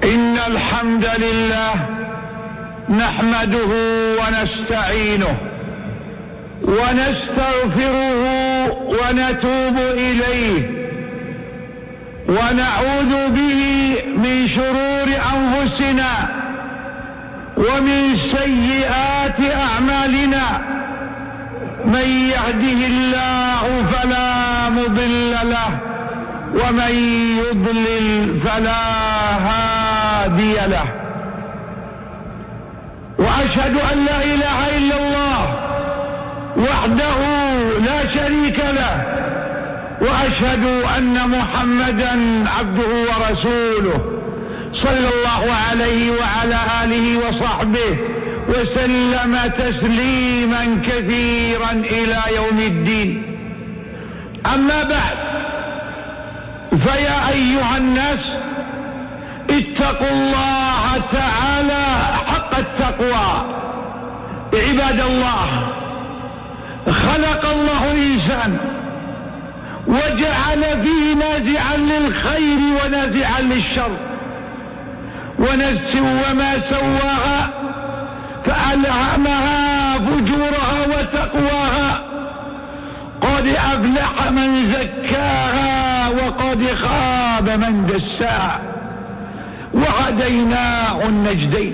إن الحمد لله نحمده ونستعينه ونستغفره ونتوب إليه ونعوذ به من شرور أنفسنا ومن سيئات أعمالنا. من يهده الله فلا مضل له ومن يضلل فلا هادي له. وأشهد أن لا إله إلا الله وحده لا شريك له، وأشهد أن محمدا عبده ورسوله صلى الله عليه وعلى آله وصحبه وسلم تسليما كثيرا إلى يوم الدين. أما بعد، فيا أيها الناس اتقوا الله تعالى حق التقوى. عباد الله، خلق الله الإنسان وجعل فيه نازعا للخير ونازعا للشر، ونفس وما سواها فألهمها فجورها وتقواها. قد أفلح من زكاها وقد خاب من دساها، وهديناه النجدين.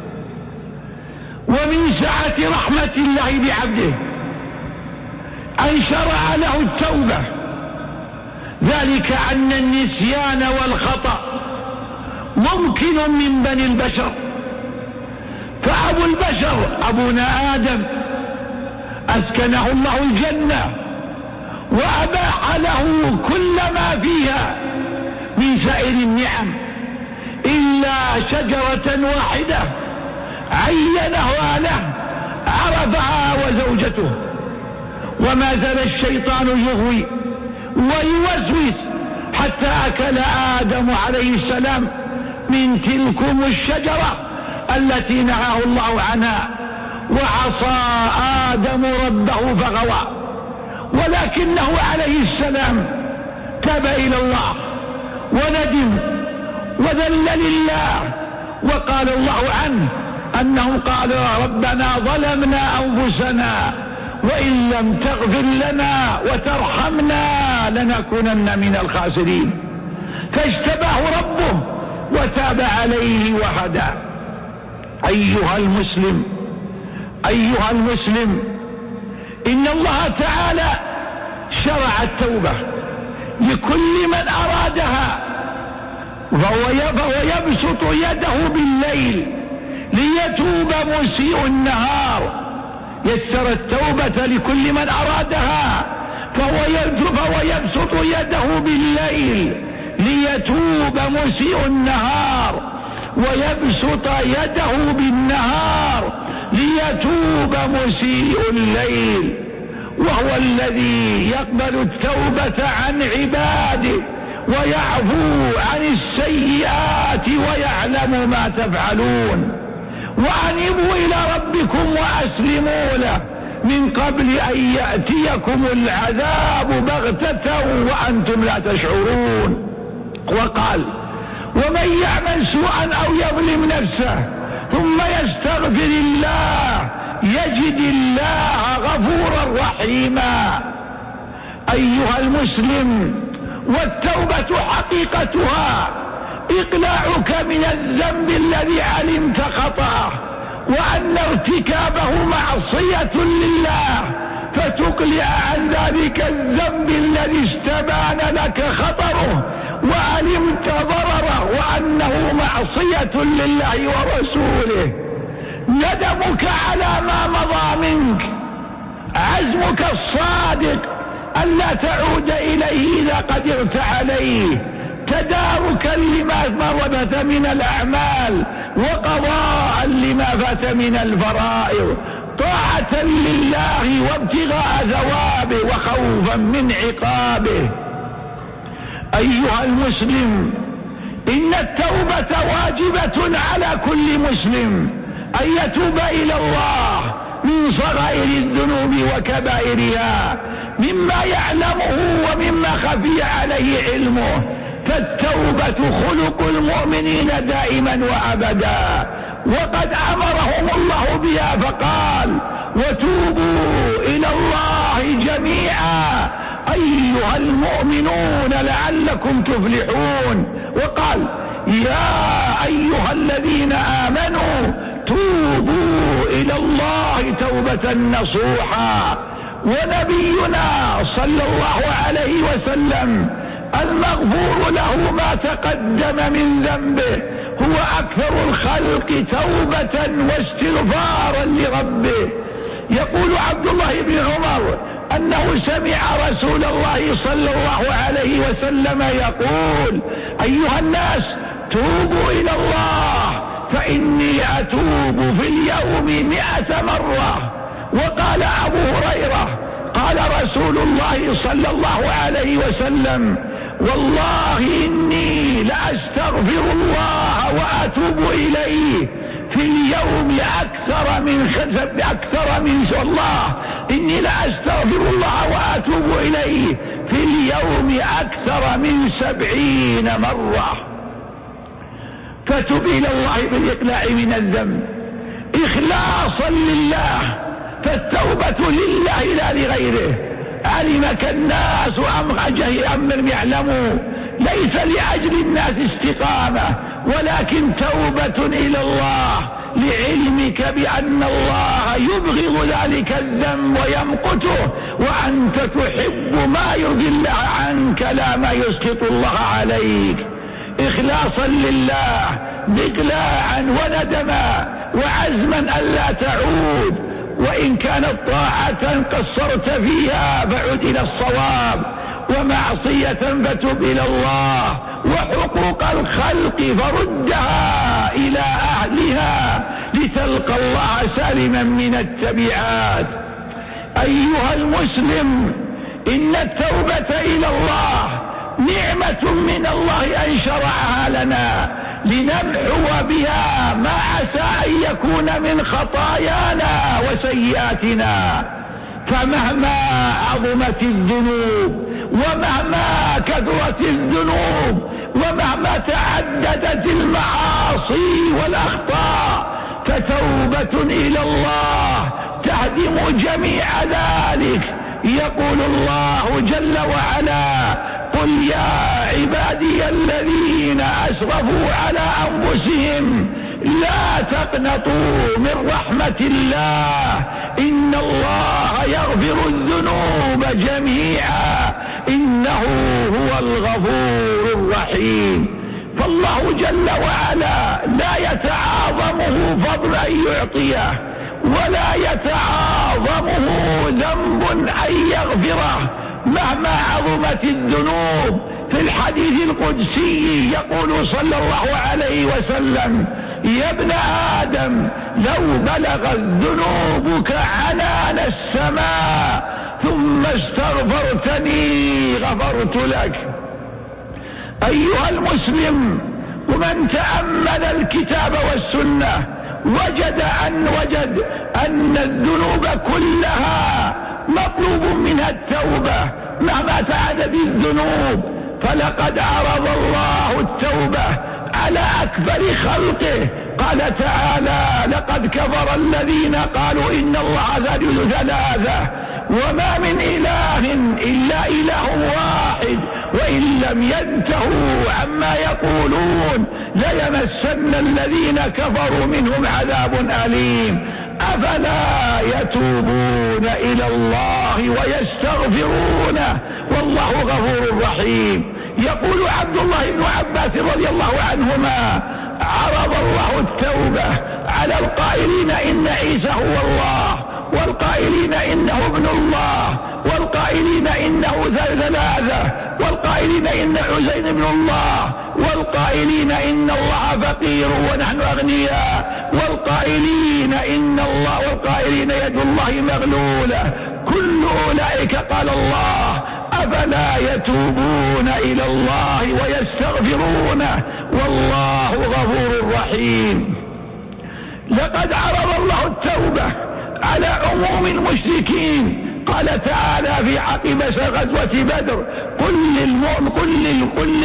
ومن سعة رحمة الله بعبده أن شرع له التوبة، ذلك أن النسيان والخطأ ممكن من بني البشر، فأبو البشر أبونا آدم أسكنه الله الجنة وأباح له كل ما فيها من سائر النعم إلا شجرة واحدة عينها له عرفها وزوجته. وما زال الشيطان يغوي ويوسوس حتى أكل آدم عليه السلام من تلكم الشجرة التي نهاه الله عنها، وعصى آدم ربه فغوى. ولكنه عليه السلام تاب إلى الله وندم وذل لله، وقال الله عنه أنه قال: ربنا ظلمنا أنفسنا وإن لم تغفر لنا وترحمنا لنكونن من الخاسرين. فاجتباه ربه وتاب عليه وهدى. أيها المسلم، إن الله تعالى شرع التوبة لكل من أرادها، فهو يبسط يده بالليل ليتوب مسيء النهار. يسر التوبة لكل من أرادها، فهو يبسط يده بالليل ليتوب مسيء النهار، ويبسط يده بالنهار ليتوب مسيء الليل. وهو الذي يقبل التوبة عن عباده ويعفو عن السيئات ويعلم ما تفعلون. وأنيبوا إلى ربكم وأسلموا له من قبل أن يأتيكم العذاب بغتة وأنتم لا تشعرون. وقال: ومن يعمل سوءا أو يظلم نفسه ثم يستغفر الله يجد الله غفورا رحيما. أيها المسلم، والتوبة حقيقتها إقلاعك من الذنب الذي علمت خطأه وأن ارتكابه معصية لله، فتقلع عن ذلك الذنب الذي استبان لك خطره وعلمت ضرره وأنه معصية لله ورسوله. ندمك على ما مضى منك، عزمك الصادق ألا تعود إليه إذا قدرت عليه، تداركا لما مرت من الأعمال وقضاء لما فات من الفرائض، طاعة لله وابتغاء ثوابه وخوفا من عقابه. أيها المسلم، إن التوبة واجبة على كل مسلم أن يتوب إلى الله من صغائر الذنوب وكبائرها، مما يعلمه ومما خفي عليه علمه، فالتوبة خلق المؤمنين دائما وأبدا، وقد أمرهم الله بها فقال: وتوبوا إلى الله جميعا أيها المؤمنون لعلكم تفلحون. وقال: يا أيها الذين آمنوا توبوا إلى الله توبة نصوحا. ونبينا صلى الله عليه وسلم المغفور له ما تقدم من ذنبه هو أكثر الخلق توبة واستغفارا لربه. يقول عبد الله بن عمر أنه سمع رسول الله صلى الله عليه وسلم يقول: أيها الناس توبوا إلى الله فإني أتوب في اليوم 100 مرة. وقال أبو هريرة: قال رسول الله صلى الله عليه وسلم: والله إني لأستغفر الله وأتوب إليه في اليوم والله إني لأستغفر الله وأتوب إليه في اليوم أكثر من 70 مرة. فتب إلى الله بالإقلاع من الذنب إخلاصا لله، فالتوبة لله لا لغيره. علمك الناس أم لم يعلموا، ليس لأجل الناس استقامة، ولكن توبة إلى الله لعلمك بأن الله يبغض ذلك الذنب ويمقته، وأنت تحب ما يرضي الله عنك لا ما يسخط الله عليك. إخلاصا لله بإقلاعا وندما وعزما ألا تعود، وإن كانت طاعة قصرت فيها فعد إلى الصواب، ومعصية فتب إلى الله، وحقوق الخلق فردها إلى أهلها لتلقى الله سالما من التبعات. أيها المسلم، إن التوبة إلى الله نعمة من الله أن شرعها لنا لنمحو بها ما عسى أن يكون من خطايانا وسيئاتنا. فمهما عظمت الذنوب ومهما كثرت الذنوب ومهما تعددت المعاصي والأخطاء، فتوبة إلى الله تهدم جميع ذلك. يقول الله جل وعلا: قل يا عبادي الذين أسرفوا على أنفسهم لا تقنطوا من رحمة الله إن الله يغفر الذنوب جميعا إنه هو الغفور الرحيم. فالله جل وعلا لا يتعاظمه فضل أن يعطيه، ولا يتعاظمه ذنب أن يغفره مهما عظمت الذنوب. في الحديث القدسي يقول صلى الله عليه وسلم: يا ابن آدم لو بلغت ذنوبك عنان السماء ثم استغفرتني غفرت لك. أيها المسلم، ومن تأمل الكتاب والسنة وجد أن الذنوب كلها مطلوب منها التوبة مهما تعدد الذنوب. فلقد عرض الله التوبة على أكبر خلقه، قال تعالى: لقد كفر الذين قالوا إن الله ثالث ثلاثة وما من إله إلا إله واحد وإن لم ينتهوا عما يقولون ليمسن الذين كفروا منهم عذاب أليم. أفلا يتوبون إلى الله ويستغفرونه والله غفور رحيم. يقول عبد الله بن عباس رضي الله عنهما: عرض الله التوبة على القائلين إن عيسى هو الله، والقائلين إنه ابن الله، والقائلين إنه ثلاثة، والقائلين إن عزير ابن الله، والقائلين إن الله فقير ونحن أغنياء، والقائلين إن الله، والقائلين يد الله مغلولة. كل أولئك قال الله: أفلا يتوبون إلى الله ويستغفرونه والله غفور رحيم. لقد عرض الله التوبة على عموم المشركين قال تعالى في عقب غزوة بدر قل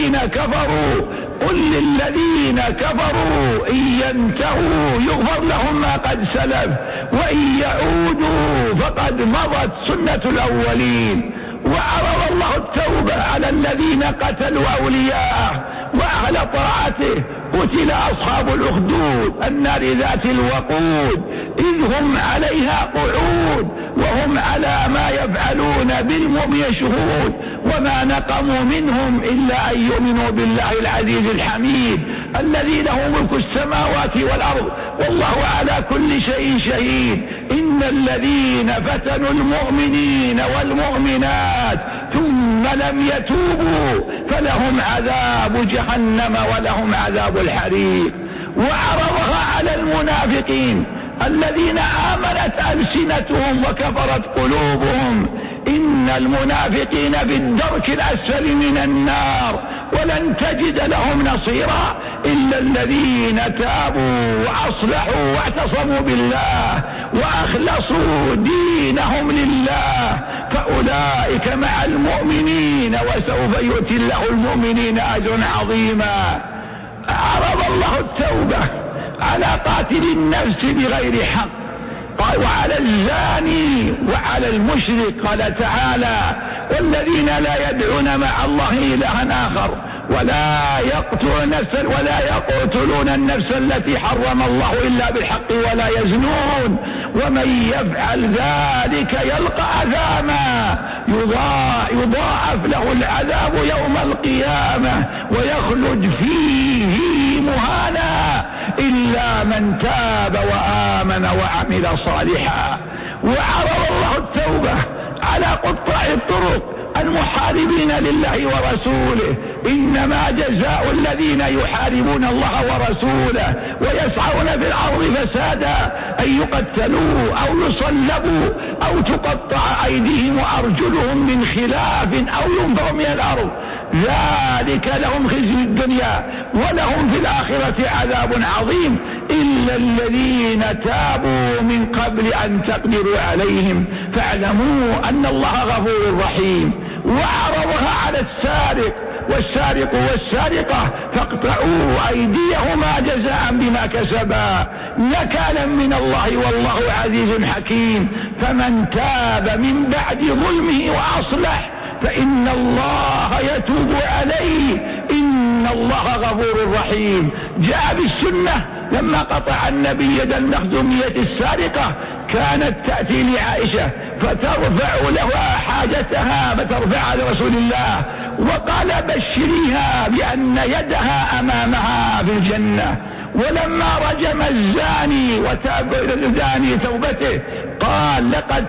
للذين كفروا إن ينتهوا يغفر لهم ما قد سلف وإن يعودوا فقد مضت سنة الأولين. وعرض الله التوبة على الذين قتلوا أولياءه وأهل طاعته. قتل أصحاب الأخدود النار ذات الوقود إذ هم عليها قعود وهم على ما يفعلون بالمؤمنين شهود وما نقموا منهم إلا أن يؤمنوا بالله العزيز الحميد الذي له ملك السماوات والأرض والله على كل شيء شهيد. إن الذين فتنوا المؤمنين والمؤمنات ثم لم يتوبوا فلهم عذاب جهنم ولهم عذاب الحريق. وعرضها على المنافقين الذين آمنت ألسنتهم وكفرت قلوبهم. إن المنافقين في الدرك الأسفل من النار ولن تجد لهم نصيرا إلا الذين تابوا وأصلحوا واعتصموا بالله وأخلصوا دينهم لله فأولئك مع المؤمنين وسوف يؤتي الله المؤمنين أجرا عظيما. عرض الله التوبة على قاتل النفس بغير حق وعلى الزاني وعلى المشرك. قال تعالى والذين لا يدعون مع الله إلها آخر ولا يقتلون النفس التي حرم الله إلا بالحق ولا يزنون ومن يفعل ذلك يلقى أثاما يضاعف له العذاب يوم القيامة ويخلد فيه مهانا إلا من تاب وآمن وعمل صالحا. وعرض الله التوبة على قطاع الطرق المحاربين لله ورسوله. إنما جزاء الذين يحاربون الله ورسوله ويسعون في الأرض فسادا أن يقتلوا أو يصلبوا أو تقطع أيديهم وأرجلهم من خلاف أو ينفوا من الأرض ذلك لهم خزي الدنيا ولهم في الآخرة عذاب عظيم إلا الذين تابوا من قبل أن تقدروا عليهم فاعلموا أن الله غفور رحيم. وعرضها على والسارق والسارقة فاقطعوا أيديهما جزاء بما كسبا نكالا من الله والله عزيز حكيم. فمن تاب من بعد ظلمه وأصلح فإن الله يتوب عليه إن الله غفور رحيم. جاء بالسنة لما قطع النبي يد المخزومية السارقة كانت تأتي لعائشة فترفع لها حاجتها فترفع لرسول الله وقال بشريها بأن يدها أمامها في الجنة. ولما رجم الزاني وتاب إلى الزاني توبته قال لقد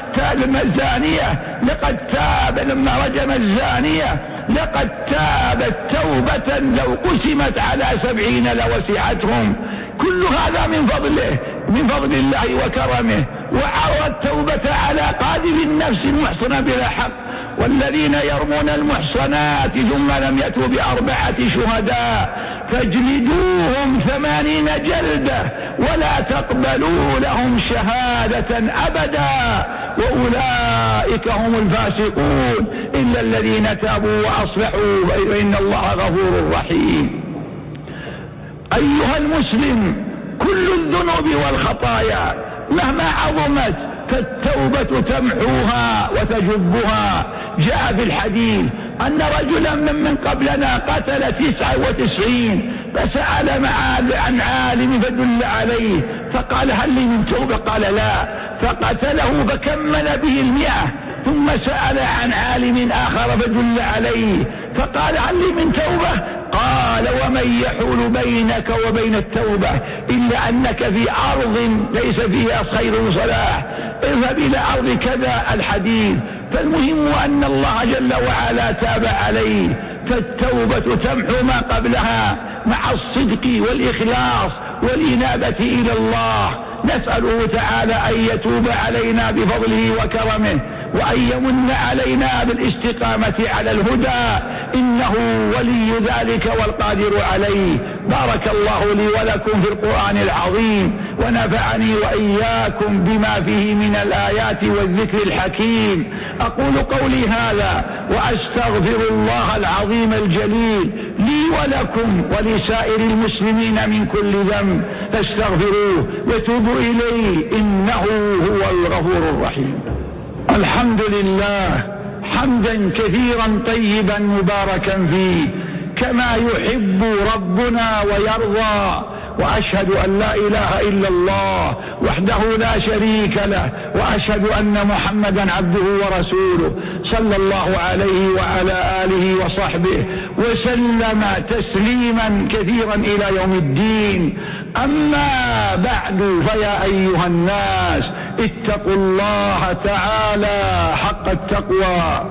تاب لما رجم الزانية لقد تابت توبة لو قسمت على 70 لوسعتهم. كل هذا من فضل الله وكرمه. وعرض التوبة على قاذف النفس المحصنة بلا حق والذين يرمون المحصنات ثم لم يأتوا ب4 شهداء فاجلدوهم 80 جلدة ولا تقبلوا لهم شهادة أبدا وأولئك هم الفاسقون إلا الذين تابوا وأصلحوا فإن الله غفور رحيم. أيها المسلم كل الذنوب والخطايا مهما عظمت فالتوبة تمحوها وتجبها. جاء في الحديث أن رجلا من قبلنا قتل 99 فسأل عن عالم فدل عليه فقال هل لي من توبة؟ قال لا فقتله فكمل به 100 ثم سأل عن عالم آخر فدل عليه فقال هل لي من توبة؟ قال ومن يحول بينك وبين التوبة إلا أنك في أرض ليس فيها خير وصلاح اذهب إلى أرض كذا الحديث. فالمهم أن الله جل وعلا تاب عليه فالتوبة تمحو ما قبلها مع الصدق والإخلاص والإنابة إلى الله. نسأله تعالى أن يتوب علينا بفضله وكرمه وأن يمن علينا بالاستقامة على الهدى، إنه ولي ذلك والقادر عليه. بارك الله لي ولكم في القرآن العظيم، ونفعني وإياكم بما فيه من الآيات والذكر الحكيم. أقول قولي هذا وأستغفر الله العظيم الجليل لي ولكم ولسائر المسلمين من كل ذنب، فاستغفروه وتوبوا إليه إنه هو الغفور الرحيم. الحمد لله حمدا كثيرا طيبا مباركا فيه كما يحب ربنا ويرضى، وأشهد أن لا إله إلا الله وحده لا شريك له، وأشهد أن محمدا عبده ورسوله صلى الله عليه وعلى آله وصحبه وسلم تسليما كثيرا إلى يوم الدين. أما بعد، فيا أيها الناس اتقوا الله تعالى حق التقوى.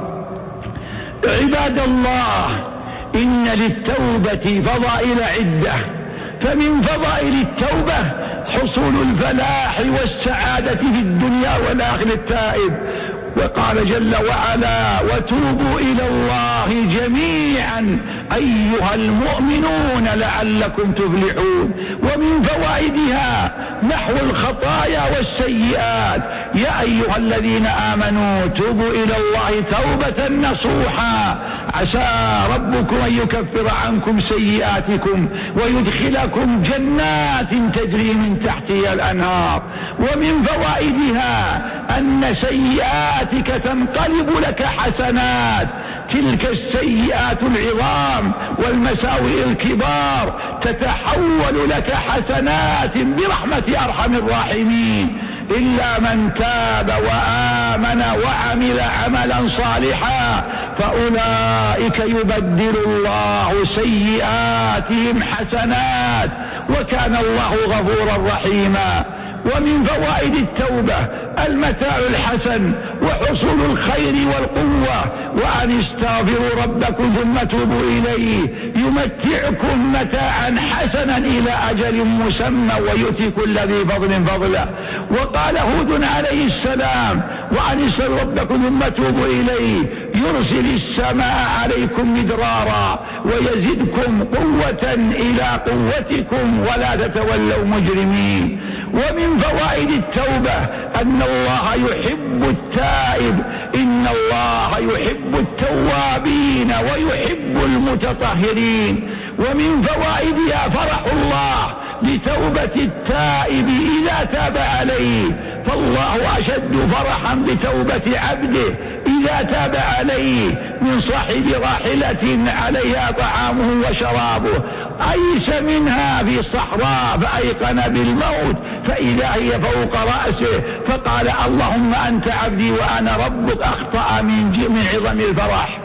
عباد الله، إن للتوبة فضائل عدة، فمن فضائل التوبة حصول الفلاح والسعادة في الدنيا والآخرة التائب. وقال جل وعلا: وتوبوا إلى الله جميعا أيها المؤمنون لعلكم تفلحون. ومن فوائدها محو الخطايا والسيئات. يا أيها الذين آمنوا توبوا إلى الله توبة نصوحا عسى ربكم أن يكفر عنكم سيئاتكم ويدخلكم جنات تجري من تحتها الأنهار. ومن فوائدها أن سيئاتك تنقلب لك حسنات، تلك السيئات العظام والمساوئ الكبار تتحول لك حسنات برحمة أرحم الراحمين. إلا من تاب وآمن وعمل عملا صالحا فأولئك يبدل الله سيئاتهم حسنات وكان الله غفورا رحيما. ومن فوائد التوبة المتاع الحسن وحصول الخير والقوة. وأن استغفروا ربكم ثم توبوا إليه يمتعكم متاعا حسنا إلى أجل مسمى ويؤتي كل ذي فضل فضلا. وقال هود عليه السلام: وأن استغفروا ربكم ثم توبوا إليه يرسل السماء عليكم مدرارا ويزدكم قوة إلى قوتكم ولا تتولوا مجرمين. ومن فوائد التوبة أن الله يحب التائب، إن الله يحب التوابين ويحب المتطهرين. ومن فوائدها فرح الله بتوبة التائب إذا تاب عليه، فالله أشد فرحا بتوبة عبده إذا تاب عليه من صاحب راحلة عليها طعامه وشرابه أيس منها في الصحراء فأيقن بالموت فإذا هي فوق رأسه فقال: اللهم أنت عبدي وأنا ربك، أخطأ من عظم الفرح.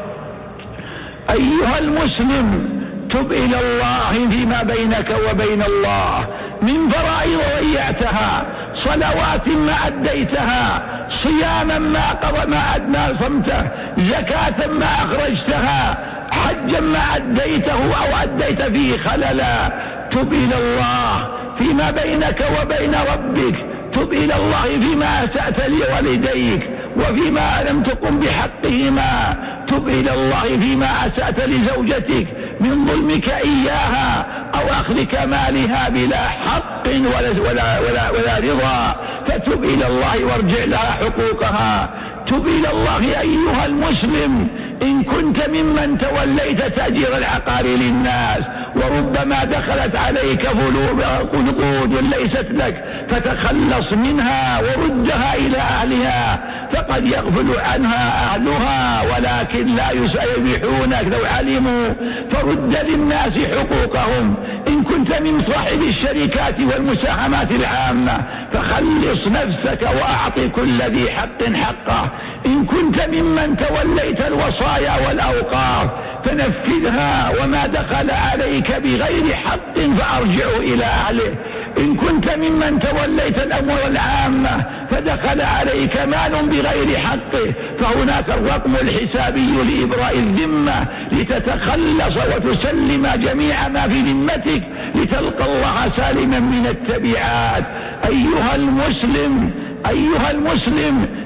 أيها المسلم، تب إلى الله فيما بينك وبين الله من فرائض ضيعتها، صلوات ما أديتها، صياما ما صمته، زكاة ما أخرجتها، حجا ما أديته أو أديت فيه خللا. تب إلى الله فيما بينك وبين ربك، تب إلى الله فيما أسأت لوالديك وفيما لم تقم بحقهما، تب إلى الله فيما أسأت لزوجتك من ظلمك إياها أو أخذك مالها بلا حق ولا رضا، فتب إلى الله وارجع لها حقوقها. تب إلى الله أيها المسلم إن كنت ممن توليت تأجير العقار للناس وربما دخلت عليك نقود ليست لك، فتخلص منها وردها إلى أهلها، فقد يغفل عنها أهلها ولكن لا يسيبحونك لو علموا، فرد للناس حقوقهم. إن كنت من صاحب الشركات والمساهمات العامة فخلص نفسك وأعطي كل ذي حق حقه. إن كنت ممن توليت الوصايا والأوقاف فنفذها، وما دخل عليك بغير حق فأرجعه إلى أهله. إن كنت ممن توليت الأمور العامة فدخل عليك مال بغير حقه فهناك الرقم الحسابي لإبراء الذمة لتتخلص وتسلم جميع ما في ذمتك لتلقى الله سالما من التبعات. أيها المسلم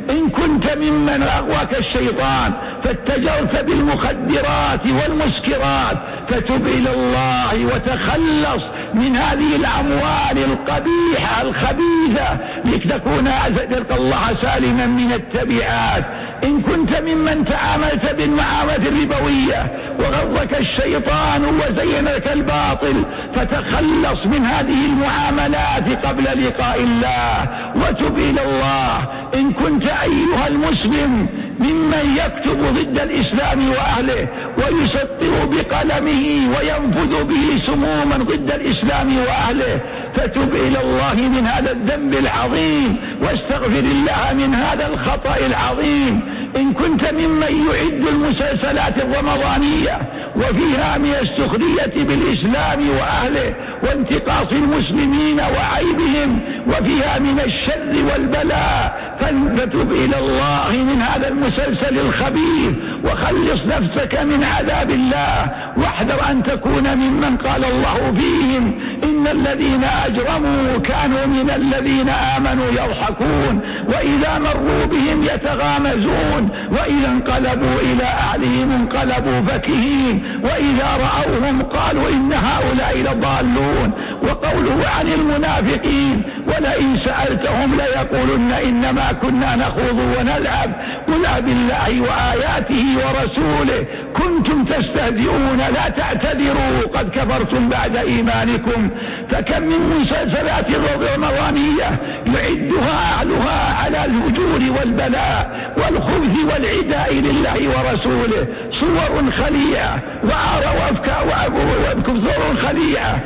إن كنت ممن أغواك الشيطان فاتجرت بالمخدرات والمسكرات فتب إلى الله وتخلص من هذه الأموال القبيحة الخبيثة لتكون تلقى الله سالما من التبعات. إن كنت ممن تعاملت بالمعاملة الربوية وغرك الشيطان وزين لك الباطل فتخلص من هذه المعاملات قبل لقاء الله وتب إلى الله. إن كنت أيها المسلم ممن يكتب ضد الإسلام وأهله ويسطر بقلمه وينفذ به سموما ضد الإسلام وأهله فتب إلى الله من هذا الذنب العظيم واستغفر الله من هذا الخطأ العظيم. إن كنت ممن يعد المسلسلات الرمضانية وفيها من السخرية بالإسلام وأهله وانتقاص المسلمين وعيبهم وفيها من الشر والبلاء فتب إلى الله من هذا المسلسل الخبيث وخلص نفسك من عذاب الله واحذر أن تكون ممن قال الله فيهم إن الذين أجرموا كانوا من الذين آمنوا يضحكون وإذا مروا بهم يتغامزون وإذا انقلبوا إلى أهلهم انقلبوا فكهين وإذا رأوهم قالوا إن هؤلاء لضالون. وقوله عن المنافقين ولئن سألتهم ليقولن إنما كنا نخوض ونلعب قل بالله وآياته ورسوله كنتم تستهزئون لا تعتذروا قد كفرتم بعد إيمانكم. فكم من مسلسلات الرمضانية يعدها أهلها على الفجور والبلاء والخبث والعداء لله ورسوله صور خليعة صور خليعة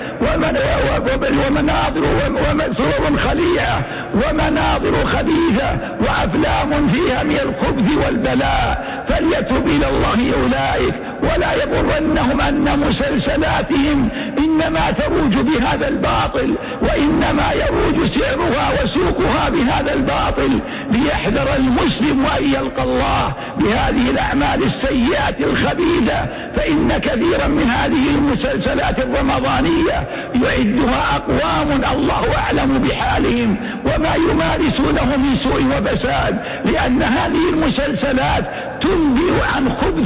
ومناظر صور خليعة ومناظر خبيثة وأفلام فيها من الخبث والبلاء فليتوب إلى الله أولئك ولا يغرنهم أن مسلسلاتهم إنما تروج بهذا الباطل وإنما يروج سعرها وسوقها بهذا الباطل. ليحذر المسلم أن يلقى الله بهذه الأعمال السيئة الخبيثة فإن كثيرا من هذه المسلسلات الرمضانية يعدها أقوام الله أعلم بحالهم وما يمارسونه من سوء وبساد لأن هذه المسلسلات تنبئ عن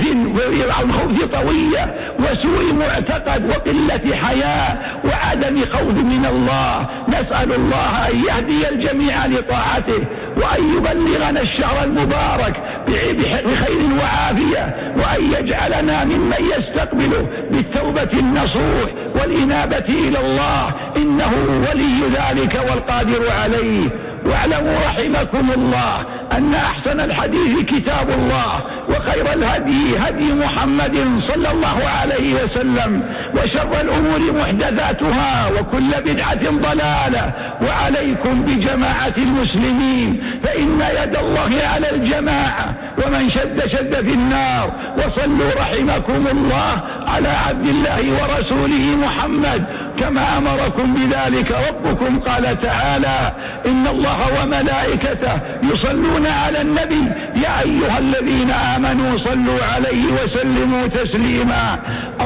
خبث طوية وسوء معتقد وقلة حياء وعدم خوف من الله. نسأل الله أن يهدي الجميع لطاعته وأن يبلغنا الشهر المبارك بخير وعافية وأن يجعلنا ممن يستقبله بالتوبة النصوح والإنابة إلى الله إنه ولي ذلك والقادر عليه. واعلموا رحمكم الله أن أحسن الحديث كتاب الله وخير الهدي هدي محمد صلى الله عليه وسلم وشر الأمور محدثاتها وكل بدعة ضلالة وعليكم بجماعة المسلمين فإن يد الله على الجماعة ومن شد في النار. وصلوا رحمكم الله على عبد الله ورسوله محمد كما أمركم بذلك ربكم قال تعالى إن الله وملائكته يصلون على النبي يا أيها الذين آمنوا صلوا عليه وسلموا تسليما.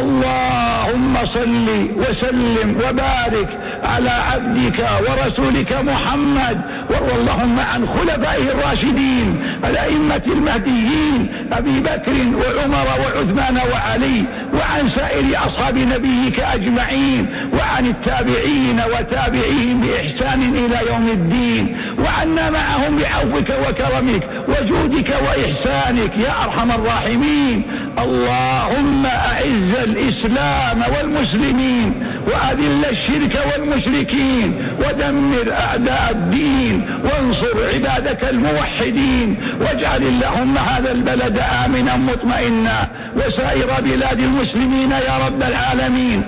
اللهم صل وسلم وبارك على عبدك ورسولك محمد وارض اللهم عن خلفائه الراشدين الأئمة المهديين أبي بكر وعمر وعثمان وعلي وعن سائر أصحاب نبيك أجمعين وعن التابعين وتابعيهم بإحسان إلى يوم الدين وعنا معهم بعفوك وكرمك وجودك وإحسانك يا أرحم الراحمين. اللهم أعز الإسلام والمسلمين وأذل الشرك والمشركين ودمر أعداء الدين وانصر عبادك الموحدين واجعل اللهم هذا البلد آمنا مطمئنا وسائر بلاد المسلمين يا رب العالمين.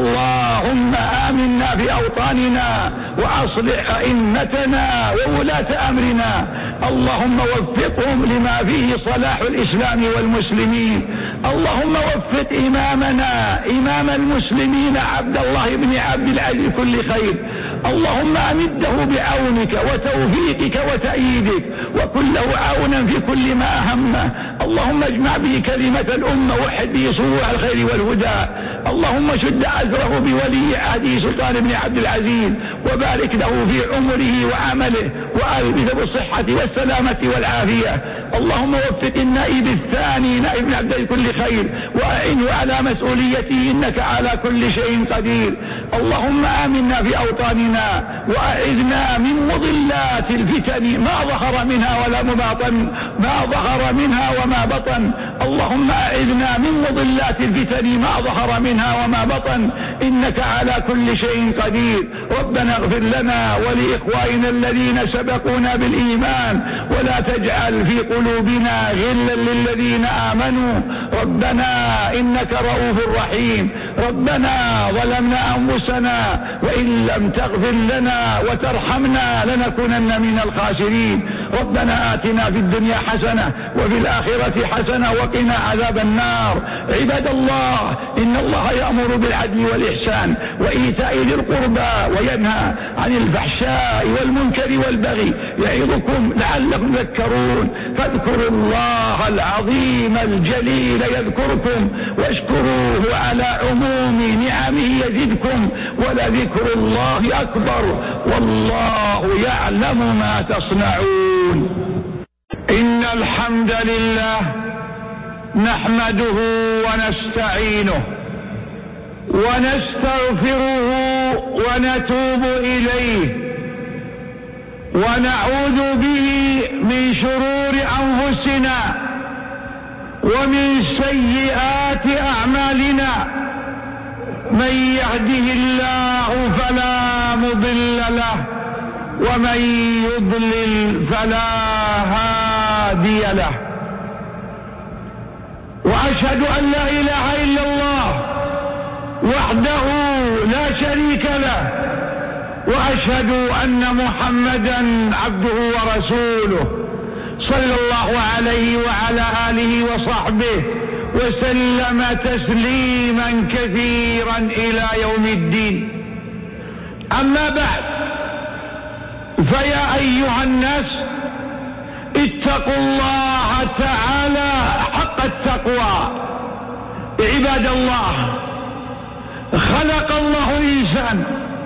اللهم آمنا في أوطاننا وأصلح أئمتنا وولاة أمرنا اللهم وفقهم لما فيه صلاح الإسلام والمسلمين. اللهم وفق إمامنا إمام المسلمين عبد الله بن عبد العزيز كل خير. اللهم أمده بعونك وتوفيقك وتأييدك وكن له عونا في كل ما أهمه. اللهم اجمع به كلمة الأمة وحد به صروح الخير والهدى. اللهم شد أزره بولي عهده سلطان بن عبد العزيز، وبارك له في عمره وعمله، وألبسه بالصحة والسلامة والعافية. اللهم وفق النائب الثاني نائب بن عبد كل خير، وأعنه على مسؤوليته، إنك على كل شيء قدير. اللهم آمنا في أوطاننا، وأعذنا من مضلات الفتن ما ظهر منها ولا مباطن، ما ظهر منها وما بطن. اللهم أعذنا من مضلات الفتن ما ظهر منها وما بطن، إنك على كل شيء قدير. ربنا اغفر لنا ولإخواننا الذين سبقونا بالإيمان، ولا تجعل في قلوبنا غلا للذين آمنوا. ربنا إنك رؤوف رحيم. ربنا ظلمنا أنفسنا، وإن لم تغفر لنا وترحمنا لنكونن من الخاسرين. ربنا آتنا في الدنيا حسنة وفي الآخرة حسنة وقنا عذاب النار. عباد الله، إن الله يأمر بالعدل والإحسان وإيتاء ذي القربى، وينهى عن الفحشاء والمنكر والبغي، يعظكم لعلكم تذكرون. فاذكروا الله العظيم الجليل يذكركم، واشكروه على عموم نعمه يزدكم، ولذكر الله أكبر، والله يعلم ما تصنعون. إن الحمد لله نحمده ونستعينه ونستغفره ونتوب إليه، ونعوذ به من شرور أنفسنا ومن سيئات أعمالنا. من يهده الله فلا مضل له، ومن يضلل فلا هادي له. وأشهد أن لا إله إلا الله وحده لا شريك له، وأشهد أن محمدا عبده ورسوله، صلى الله عليه وعلى آله وصحبه وسلم تسليما كثيرا إلى يوم الدين. أما بعد، فيا أيها الناس، اتقوا الله تعالى حق التقوى. عباد الله، خلق الله الإنسان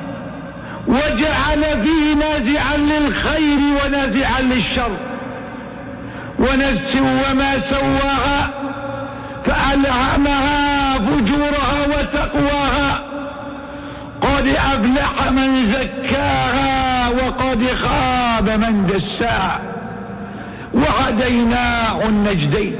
وجعل فيه نازعا للخير ونازعا للشر، ونفس وما سواها فألهمها فجورها وتقواها. قد أفلح من زكاها وقد خاب من دساها، وهديناه النجدين.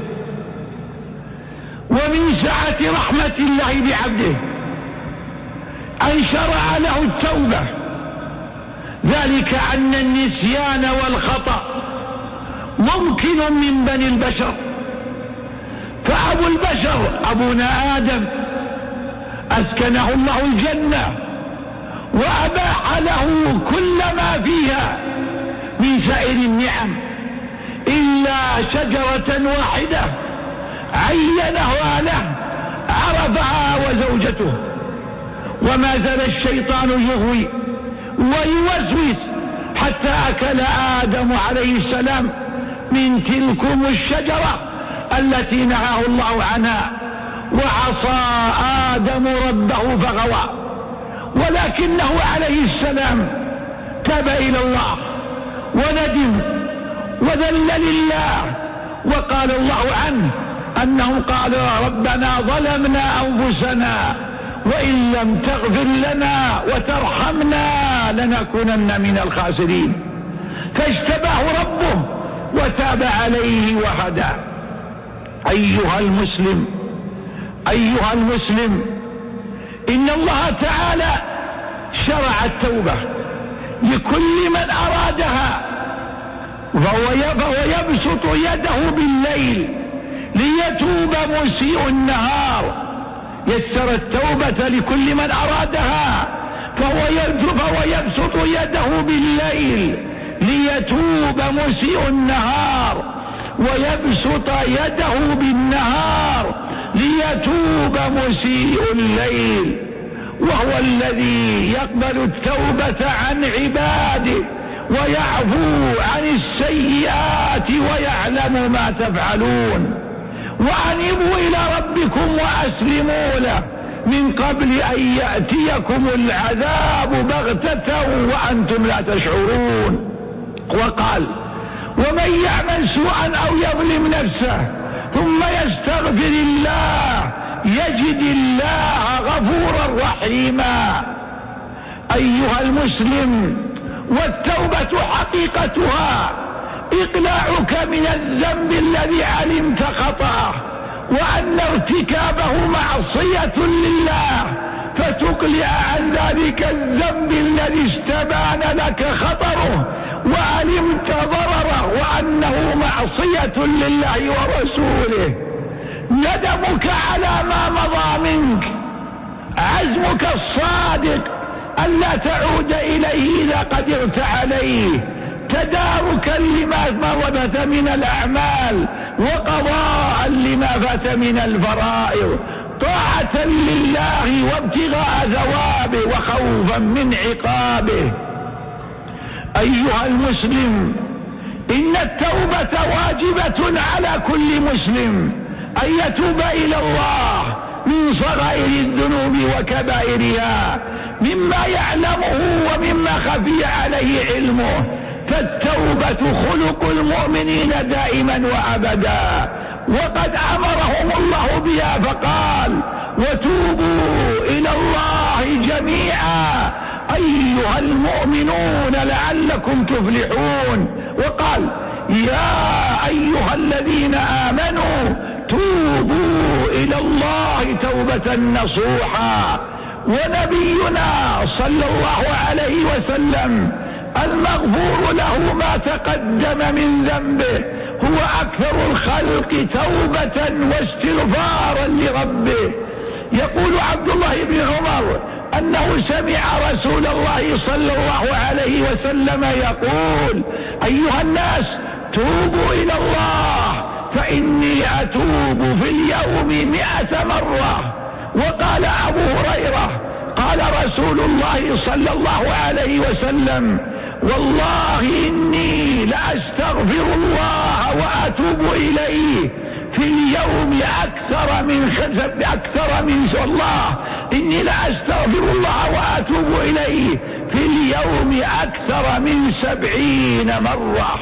ومن سعة رحمة الله بعبده أن شرع له التوبة، ذلك أن النسيان والخطأ ممكن من بني البشر. فأبو البشر أبونا آدم أسكنه الله الجنة، وأباح له كل ما فيها من سائر النعم، إلا شجرة واحدة عينها له عرفها وزوجته. وما زال الشيطان يغوي ويوسوس حتى أكل آدم عليه السلام من تلكم الشجرة التي نهاه الله عنها، وعصى آدم ربه فغوى. ولكنه عليه السلام تاب إلى الله وندم وذل لله، وقال الله عنه أنه قال: ربنا ظلمنا أنفسنا وإن لم تغفر لنا وترحمنا لنكونن من الخاسرين. فاجتباه ربه وتاب عليه وهدى. أيها المسلم، إن الله تعالى شرع التوبة لكل من أرادها، فهو يبسط يده بالليل ليتوب مسيء النهار. يسر التوبة لكل من أرادها، فهو يبسط يده بالليل ليتوب مسيء النهار، ويبسط يده بالنهار ليتوب مسيء الليل. وهو الذي يقبل التوبة عن عباده ويعفو عن السيئات ويعلم ما تفعلون. وأنيبوا إلى ربكم وأسلموا له من قبل أن يأتيكم العذاب بغتة وأنتم لا تشعرون. وقال ومن يعمل سوءا أو يظلم نفسه ثم يستغفر الله يجد الله غفورا رحيما. أيها المسلم، والتوبة حقيقتها إقلاعك من الذنب الذي علمت خطأه وأن ارتكابه معصية لله، فتقلع عن ذلك الذنب الذي استبان لك خطره وعلمت ضرره وأنه معصية لله ورسوله. ندمك على ما مضى منك، عزمك الصادق ألا تعود إليه إذا قدرت عليه، تداركا لما مرت من الأعمال وقضاء لما فات من الفرائض، طاعة لله وابتغاء ثوابه وخوفا من عقابه. أيها المسلم، إن التوبة واجبة على كل مسلم أن يتوب إلى الله من صغائر الذنوب وكبائرها مما يعلمه ومما خفي عليه علمه، فالتوبة خلق المؤمنين دائما وأبدا، وقد أمرهم الله بها فقال وتوبوا إلى الله جميعا أيها المؤمنون لعلكم تفلحون. وقال يا أيها الذين آمنوا توبوا إلى الله توبة نصوحا. ونبينا صلى الله عليه وسلم المغفور له ما تقدم من ذنبه هو أكثر الخلق توبة واستغفارا لربه. يقول عبد الله بن عمر أنه سمع رسول الله صلى الله عليه وسلم يقول أيها الناس توبوا إلى الله فإني أتوب في اليوم 100 مرة. وقال أبو هريرة قال رسول الله صلى الله عليه وسلم والله إني لأستغفر الله وأتوب إليه في اليوم أكثر من الله إني لأستغفر الله وأتوب إليه في اليوم أكثر من 70 مرة.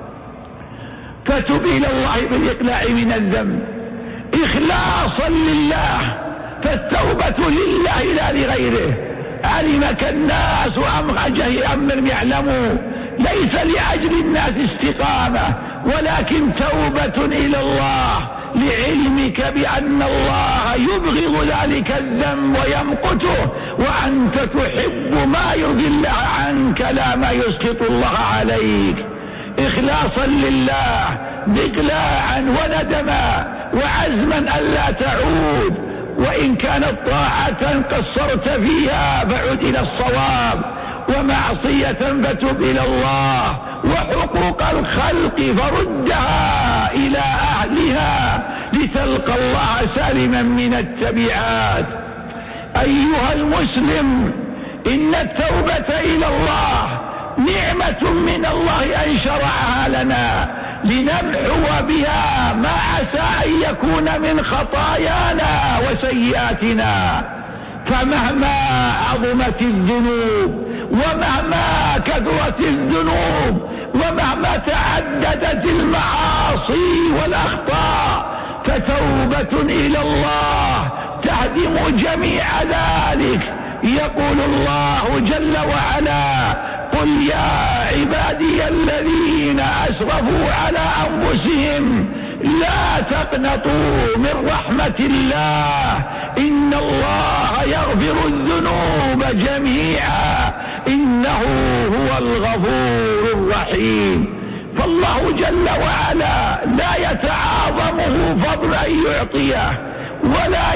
فتب إلى الله بالإقلاع من الذنب إخلاصا لله، فالتوبة لله لا لغيره. علمك الناس أم لم يعلموا، ليس لأجل الناس استقامة، ولكن توبة إلى الله لعلمك بأن الله يبغض ذلك الذنب ويمقته، وأنت تحب ما يرضي الله عنك لا ما يسخط الله عليك. إخلاصا لله إقلاعا وندما وعزما ألا تعود، وإن كانت طاعة قصرت فيها فعد إلى الصواب، ومعصية فتب إلى الله، وحقوق الخلق فردها إلى أهلها لتلقى الله سالما من التبعات. أيها المسلم، إن التوبة إلى الله نعمة من الله أن شرعها لنا لنمحو بها ما عسى أن يكون من خطايانا وسيئاتنا. فمهما عظمت الذنوب ومهما كثرت الذنوب ومهما تعددت المعاصي والأخطاء، فتوبة إلى الله تهدم جميع ذلك. يقول الله جل وعلا قل يا عبادي الذين أسرفوا على أنفسهم لا تقنطوا من رحمة الله إن الله يغفر الذنوب جميعا إنه هو الغفور الرحيم. فالله جل وعلا لا يتعاظمه فضل أن يعطيه، ولا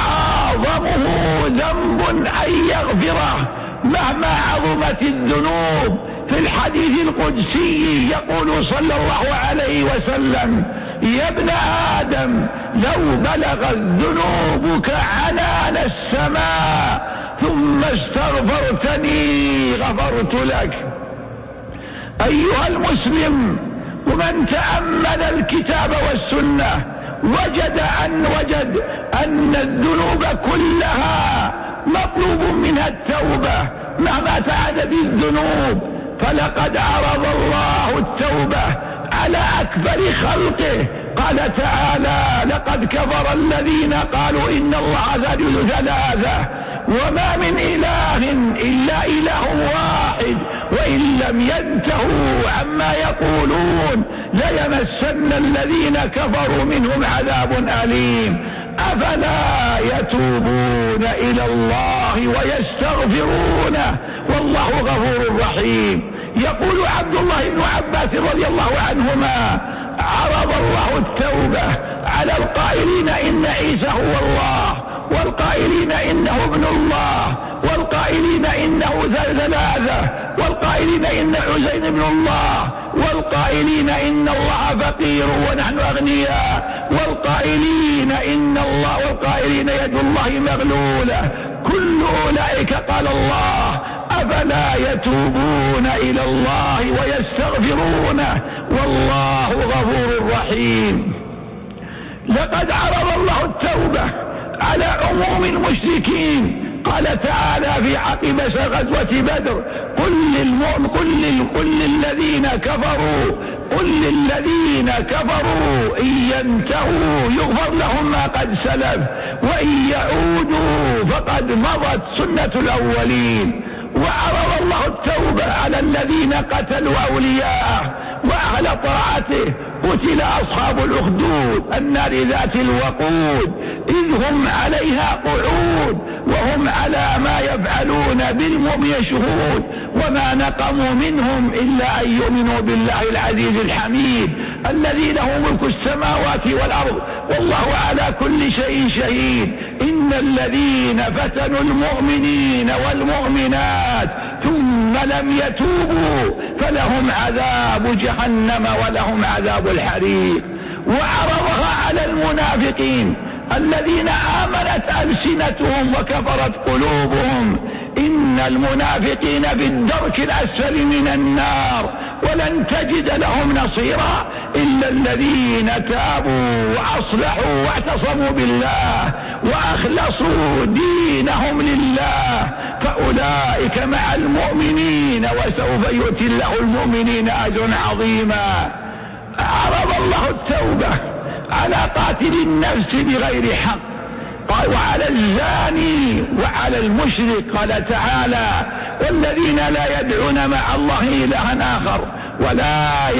يتعاظمه ذنب أن يغفره مهما عظمت الذنوب. في الحديث القدسي يقول صلى الله عليه وسلم يا ابن آدم لو بلغت ذنوبك عنان السماء ثم استغفرتني غفرت لك. أيها المسلم، ومن تأمل الكتاب والسنة وجد أن الذنوب كلها مطلوب منها التوبة مهما تعدت الذنوب، فلقد عرض الله التوبة على أكبر خلقه. قال تعالى: لقد كفر الذين قالوا إن الله ثالث ثلاثة وما من إله إلا إله واحد وإن لم ينتهوا عما يقولون ليمسن الذين كفروا منهم عذاب أليم. أفلا يتوبون إلى الله ويستغفرونه والله غفور رحيم. يقول عبد الله بن عباس رضي الله عنهما: عرض الله التوبة على القائلين إن عيسى هو الله، والقائلين إنه ابن الله، والقائلين إنه ثلاثة، والقائلين إن عزير ابن الله، والقائلين إن الله فقير ونحن أغنياء، والقائلين إن الله، والقائلين يد الله مغلولة. كل أولئك قال الله: أفلا يتوبون إلى الله ويستغفرونه والله غفور رحيم. لقد عرض الله التوبة على عموم المشركين. قال تعالى في عقب غزوة بدر: قل للذين كفروا إن ينتهوا يغفر لهم ما قد سلف وإن يعودوا فقد مضت سنة الأولين. وعرض الله التوبة على الذين قتلوا أولياءه وأهل طاعته. قتل أصحاب الأخدود النار ذات الوقود إذ هم عليها قعود وهم على ما يفعلون بالمؤمنين شهود وما نقموا منهم إلا أن يؤمنوا بالله العزيز الحميد الذي له ملك السماوات والأرض والله على كل شيء شهيد. إن الذين فتنوا المؤمنين والمؤمنات ثم لم يتوبوا فلهم عذاب جهنم ولهم عذاب الحريق. وعرضها على المنافقين الذين آمنت ألسنتهم وكفرت قلوبهم. إن المنافقين في الدرك الأسفل من النار ولن تجد لهم نصيرا إلا الذين تابوا وأصلحوا واعتصموا بالله وأخلصوا دينهم لله فأولئك مع المؤمنين وسوف يؤتي الله المؤمنين أجرا عظيما. عرض الله التوبة على قاتل النفس بغير حق وعلى الزاني وعلى المشرك. قال تعالى: والذين لا يدعون مع الله إلها آخر ولا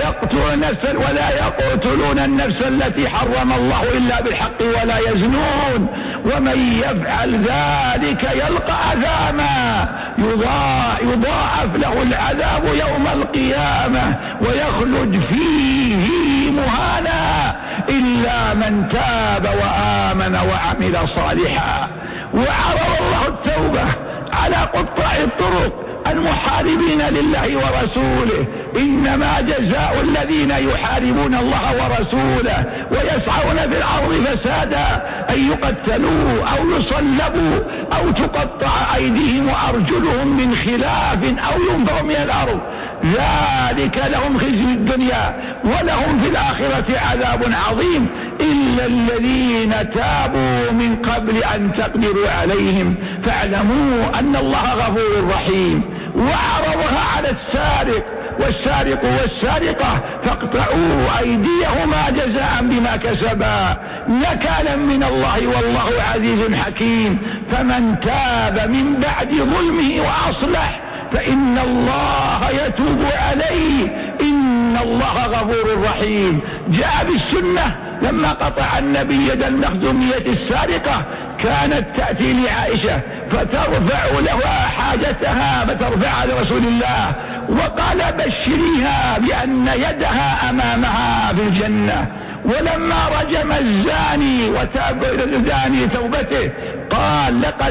يقتلون النفس التي حرم الله إلا بالحق ولا يزنون ومن يفعل ذلك يلقى أثاما يضاعف له العذاب يوم القيامة ويخلد فيه مهانا إلا من تاب وآمن وعمل صالحا. وعرض الله التوبة على قطاع الطرق المحاربين لله ورسوله. إنما جزاء الذين يحاربون الله ورسوله ويسعون في الأرض فسادا أن يقتلوا أو يصلبوا أو تقطع أيديهم وأرجلهم من خلاف أو ينفوا من الأرض ذلك لهم خزي الدنيا ولهم في الآخرة عذاب عظيم إلا الذين تابوا من قبل أن تقدروا عليهم فاعلموا أن الله غفور رحيم. وعرضها على والسارق والسارقة فاقطعوا أيديهما جزاء بما كسبا نكالا من الله والله عزيز حكيم. فمن تاب من بعد ظلمه وأصلح فإن الله يتوب عليه إن الله غفور رحيم. جاء بالسنة لما قطع النبي يد المخزومية السارقة كانت تأتي لعائشة فترفع لها حاجتها فترفع لرسول الله وقال: بشريها بأن يدها أمامها في الجنة. ولما رجم الزاني وتاب إلى الزاني توبته قال: لقد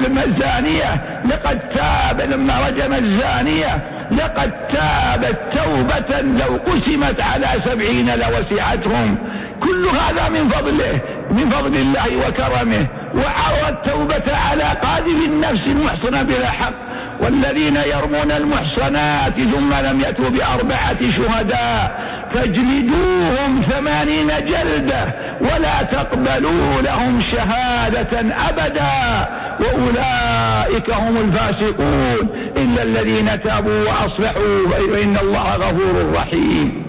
تاب لما رجم الزانية لقد تابت توبة لو قسمت على 70 لوسعتهم. كل هذا من فضل الله وكرمه. وعرض التوبة على قاذف النفس المحصنة بلا حق والذين يرمون المحصنات ثم لم يأتوا ب4 شهداء فاجلدوهم 80 جلدة ولا تقبلوا لهم شهادة أبدا وأولئك هم الفاسقون إلا الذين تابوا وأصلحوا فإن الله غفور رحيم.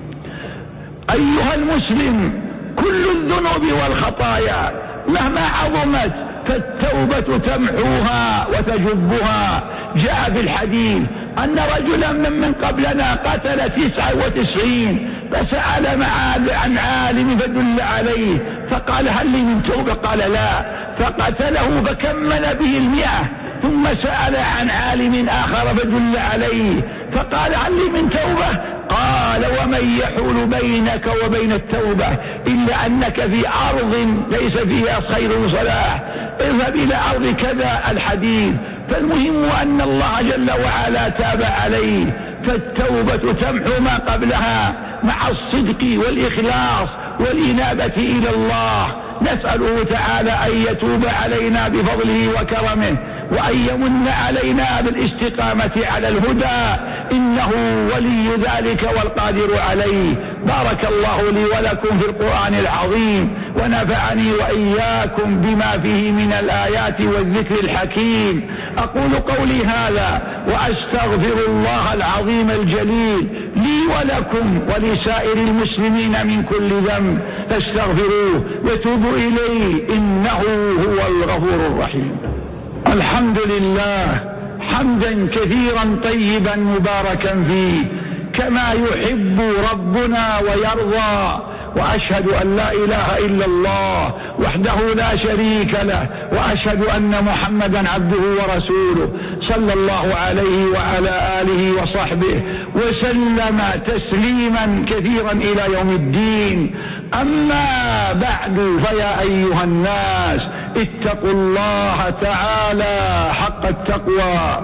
أيها المسلم، كل الذنوب والخطايا مهما عظمت فالتوبة تمحوها وتجبها. جاء في الحديث أن رجلا من قبلنا قتل 99 فسأل عن عالم فدل عليه فقال هل لي من توبة؟ قال لا، فقتله فكمل به 100 ثم سأل عن عالم آخر فدل عليه فقال هل لي من توبة؟ قال ومن يحول بينك وبين التوبة إلا أنك في أرض ليس فيها خير وصلاح، اذهب إلى أرض كذا الحديث. فالمهم أن الله جل وعلا تاب عليه، فالتوبة تمحو ما قبلها مع الصدق والإخلاص والإنابة إلى الله. نسأله تعالى أن يتوب علينا بفضله وكرمه وأن يمن علينا بالاستقامة على الهدى، إنه ولي ذلك والقادر عليه. بارك الله لي ولكم في القرآن العظيم ونفعني وإياكم بما فيه من الآيات والذكر الحكيم. أقول قولي هذا وأستغفر الله العظيم الجليل لي ولكم ولسائر المسلمين من كل ذنب فاستغفروه وتوبوا إليه إنه هو الغفور الرحيم. الحمد لله حمدا كثيرا طيبا مباركا فيه كما يحب ربنا ويرضى، وأشهد أن لا إله إلا الله وحده لا شريك له، وأشهد أن محمدا عبده ورسوله صلى الله عليه وعلى آله وصحبه وسلم تسليما كثيرا إلى يوم الدين. أما بعد فيا أيها الناس اتقوا الله تعالى حق التقوى.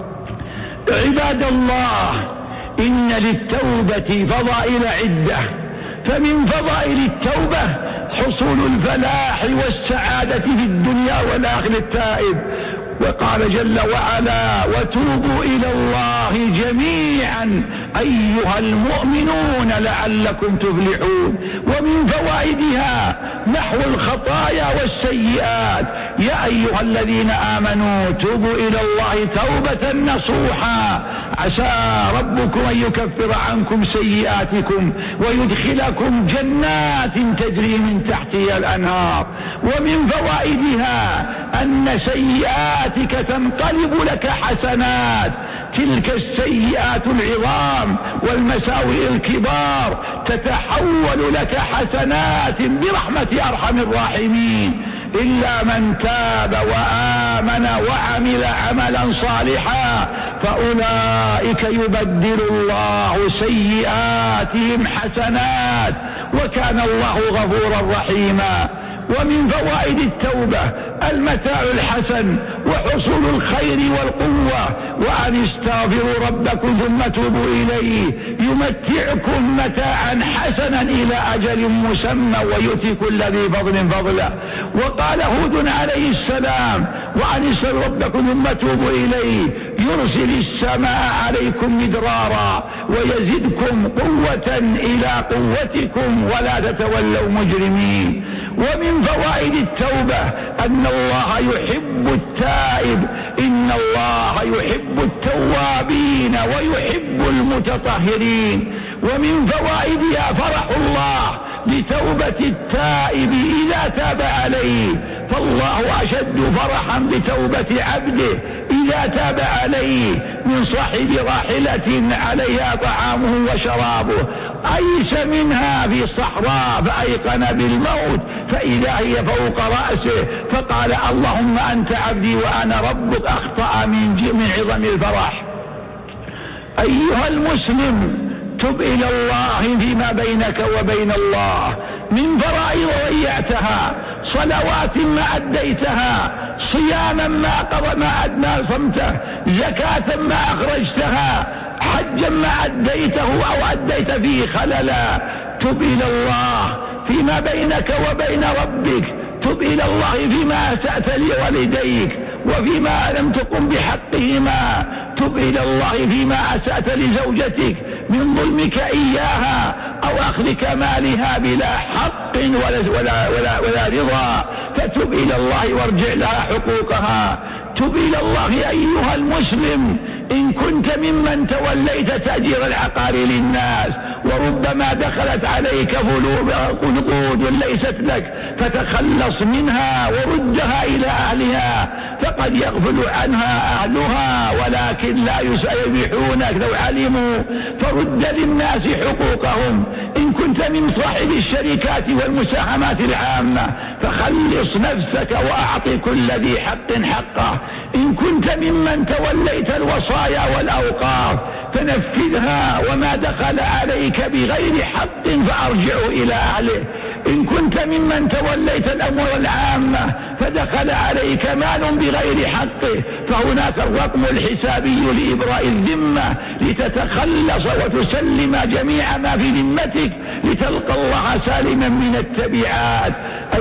عباد الله، إن للتوبة فضائل عدة، فمن فضائل التوبة حصول الفلاح والسعادة في الدنيا والآخرة التائب. وقال جل وعلا وتوبوا إلى الله جميعا أيها المؤمنون لعلكم تفلحون. ومن فوائدها محو الخطايا والسيئات. يا أيها الذين آمنوا توبوا إلى الله توبة نصوحا عسى ربكم أن يكفر عنكم سيئاتكم ويدخلكم جنات تجري من تحتها الأنهار. ومن فوائدها أن سيئاتك تنقلب لك حسنات، تلك السيئات العظام والمساوئ الكبار تتحول لك حسنات برحمة أرحم الراحمين. إلا من تاب وآمن وعمل عملا صالحا فأولئك يبدل الله سيئاتهم حسنات وكان الله غفورا رحيما. ومن فوائد التوبة المتاع الحسن وحصول الخير والقوة. وأن استغفروا ربكم ثم توبوا إليه يمتعكم متاعا حسنا إلى أجل مسمى ويؤتي كل ذي فضل فضله. وقال هود عليه السلام وأن استغفروا ربكم ثم توبوا إليه يرسل السماء عليكم مدرارا ويزدكم قوة إلى قوتكم ولا تتولوا مجرمين. ومن فوائد التوبة أن الله يحب التائب، إن الله يحب التوابين ويحب المتطهرين. ومن فوائدها فرح الله بتوبة التائب إذا تاب عليه، فالله أشد فرحا بتوبة عبده إذا تاب عليه من صاحب راحلة عليها طعامه وشرابه أيس منها في الصحراء فأيقن بالموت فإذا هي فوق رأسه فقال اللهم أنت عبدي وأنا ربك، أخطأ من عظم الفرح. أيها المسلم، تب إلى الله فيما بينك وبين الله من فرائض ضيعتها، صلوات ما أديتها، صياما ما صمته، زكاة ما أخرجتها، حجا ما أديته أو أديت فيه خللا. تب إلى الله فيما بينك وبين ربك، تب إلى الله فيما أسأت لوالديك وفيما لم تقم بحقهما، تب إلى الله فيما أسأت لزوجتك من ظلمك إياها أو أخذك مالها بلا حق ولا رضا، فتب إلى الله وارجع لها حقوقها. تب إلى الله أيها المسلم إن كنت ممن توليت تأجير العقار للناس، وربما دخلت عليك نقود ليست لك، فتخلص منها وردها إلى أهلها، فقد يغفل عنها أهلها ولكن لا يسيبحونك لو علموا، فرد للناس حقوقهم. إن كنت من صاحب الشركات والمساهمات العامة فخلص نفسك وأعطي كل ذي حق حقه. إن كنت ممن توليت الوصايا والأوقاف فنفذها، وما دخل عليك بغير حق فأرجعه إلى أهله. إن كنت ممن توليت الأمور العامة فدخل عليك مال بغير حقه فهناك الرقم الحسابي لإبراء الذمة لتتخلص وتسلم جميع ما في ذمتك لتلقى الله سالما من التبعات.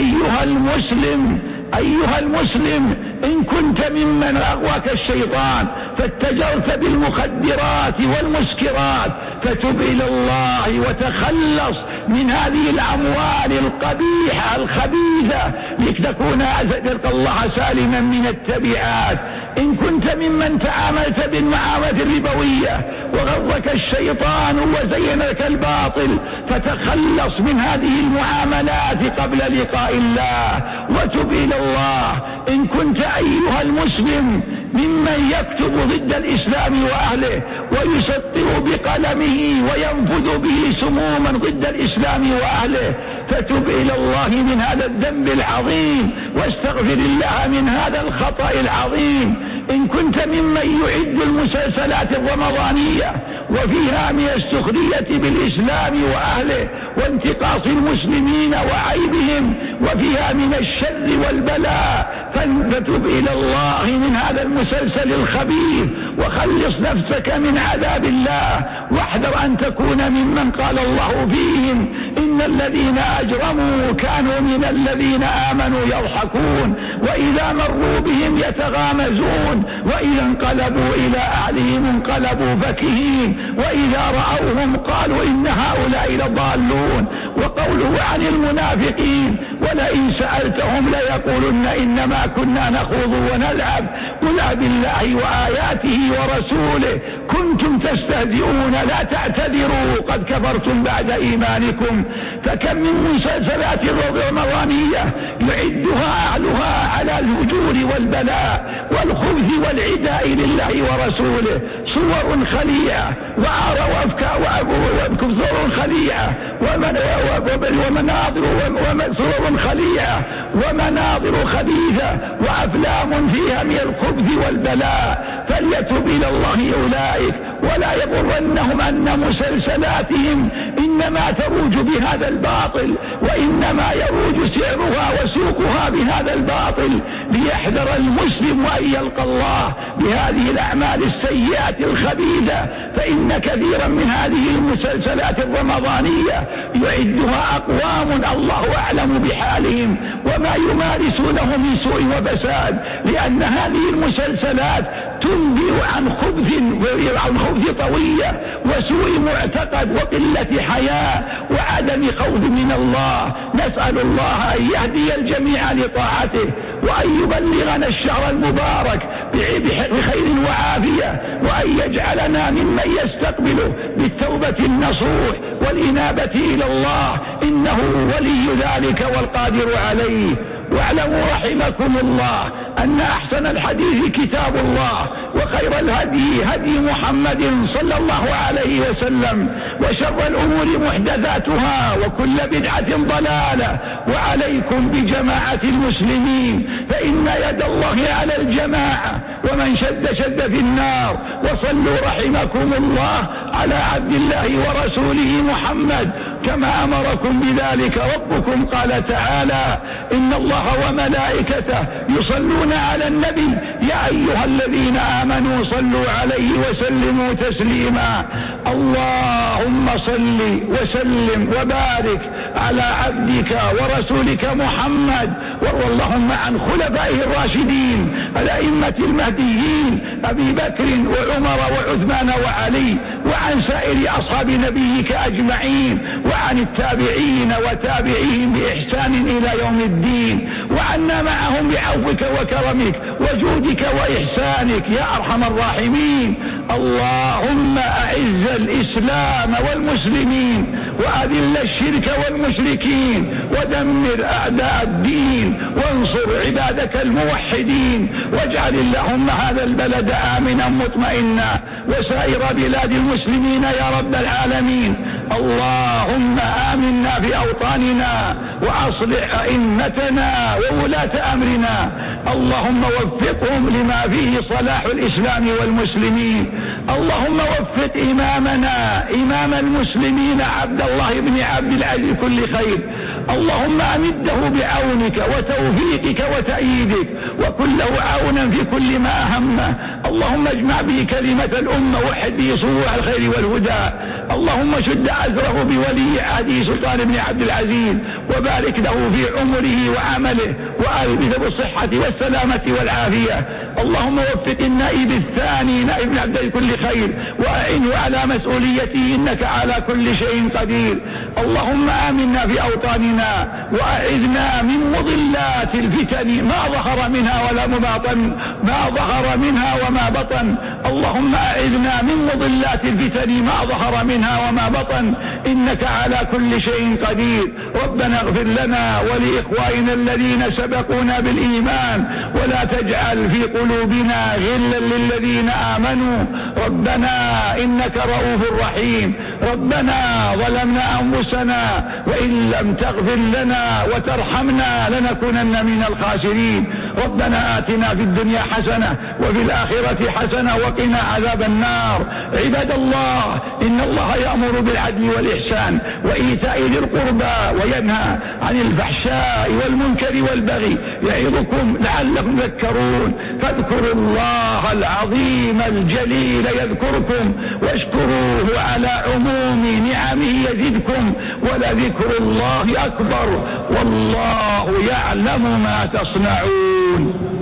أيها المسلم إن كنت ممن أغواك الشيطان فاتجرت بالمخدرات والمسكرات فتب إلى الله وتخلص من هذه الأموال القبيحة الخبيثة لتكون تلقى الله سالما من التبعات. إن كنت ممن تعاملت بالمعاملة الربوية وغرك الشيطان وزين لك الباطل فتخلص من هذه المعاملات قبل لقاء الله وتب إلى الله. إن كنت أيها المسلم ممن يكتب ضد الإسلام وأهله ويسطر بقلمه وينفذ به سموما ضد الإسلام وأهله فتب إلى الله من هذا الذنب العظيم واستغفر الله من هذا الخطأ العظيم. إن كنت ممن يعد المسلسلات الرمضانية وفيها من السخرية بالإسلام وأهله وانتقاص المسلمين وعيبهم وفيها من الشر والبلاء فتب إلى الله من هذا المسلسل الخبيث وخلص نفسك من عذاب الله، واحذر أن تكون ممن قال الله فيهم إن الذين أجرموا كانوا من الذين آمنوا يضحكون وإذا مروا بهم يتغامزون وإذا انقلبوا إلى أهلهم انقلبوا فكهين وإذا رأوهم قالوا إن هؤلاء لضالون. وقوله عن المنافقين ولئن سألتهم ليقولن إنما كنا نخوض ونلعب قل بالله وآياته ورسوله كنتم تستهزئون لا تعتذروا قد كفرتم بعد إيمانكم. فكم من مسلسلات الرمضانية يعدها أهلها على الفجور والبلاء والخبث والعداء لله ورسوله، صور خليعة صور خليعة صور خليعة ومناظر خبيثة وأفلام فيها من الخبث والبلاء. فليتوب إلى الله أولئك ولا يغرنهم أن مسلسلاتهم إنما تروج بهذا الباطل وإنما يروج سعرها وسوقها بهذا الباطل. ليحذر المسلم أن يلقى الله بهذه الأعمال السيئة الخبيثة، فإن كثيرا من هذه المسلسلات الرمضانية يعدها أقوام الله أعلم بحالهم وما يمارسونه من سوء وفساد، لأن هذه المسلسلات تنبئ عن خبث طوية وسوء معتقد وقلة حياء وعدم خوف من الله. نسأل الله أن يهدي الجميع لطاعته وأن يبلغنا الشهر المبارك بخير وعافية وأن يجعلنا ممن يستقبله بالتوبة النصوح والإنابة إلى الله إنه ولي ذلك والقادر عليه. واعلموا رحمكم الله أن أحسن الحديث كتاب الله وخير الهدي هدي محمد صلى الله عليه وسلم وشر الأمور محدثاتها وكل بدعة ضلالة. وعليكم بجماعة المسلمين فإن يد الله على الجماعة ومن شد في النار. وصلوا رحمكم الله على عبد الله ورسوله محمد كما أمركم بذلك ربكم. قال تعالى: إن الله وملائكته يصلون على النبي يا أيها الذين آمنوا صلوا عليه وسلموا تسليما. اللهم صل وسلم وبارك على عبدك ورسولك محمد، وارض اللهم عن خلفائه الراشدين الأئمة المهديين أبي بكر وعمر وعثمان وعلي، وعن سائر أصحاب نبيك أجمعين، وعن التابعين وتابعيهم بإحسان إلى يوم الدين، وعنا معهم بعفوك وكرمك وجودك وإحسانك يا أرحم الراحمين. اللهم أعز الإسلام والمسلمين وأذل الشرك والمشركين ودمر أعداء الدين وانصر عبادك الموحدين، واجعل اللهم هذا البلد آمنا مطمئنا وسائر بلاد المسلمين يا رب العالمين. اللهم آمنا في أوطاننا وأصلح أئمتنا وولاة أمرنا، اللهم وفقهم لما فيه صلاح الإسلام والمسلمين. اللهم وفق إمامنا إمام المسلمين عبد الله بن عبد العزيز كل خير، اللهم أمده بعونك وتوفيقك وتأييدك وكله عونا في كل ما أهمه. اللهم اجمع به كلمة الأمة وحد به صفوف الخير والهدى. اللهم شد عزره بولي عهده سلطان بن عبد العزيز وبارك له في عمره وعمله وألبسه بالصحة والسلامة والعافية. اللهم وفق النائب الثاني نائب بن عبد كل خير وأعنه على مسؤوليته إنك على كل شيء قدير. اللهم آمنا في أوطاننا وأعذنا من مضلات الفتن ما ظهر منها ولا مباطن، ما ظهر منها وما بطن. اللهم أعذنا من مضلات الفتن ما ظهر منها وما بطن إنك على كل شيء قدير. ربنا اغفر لنا ولإخواننا الذين سبقونا بالإيمان ولا تجعل في قلوبنا غلا للذين آمنوا ربنا إنك رؤوف رحيم. ربنا ظلمنا أنفسنا وإن لم تغفر لنا وترحمنا لنكونن من الخاسرين. ربنا آتنا في الدنيا حسنة وفي الآخرة حسنة وقنا عذاب النار. عباد الله، إن الله يأمر بالعدل والإحسان وإيتاء ذي القربى وينهى عن الفحشاء والمنكر والبغي يعظكم لعلكم تذكرون. فاذكروا الله العظيم الجليل يذكركم واشكروه على عموم نعمه يزدكم ولذكر الله أكبر والله يعلم ما تصنعون.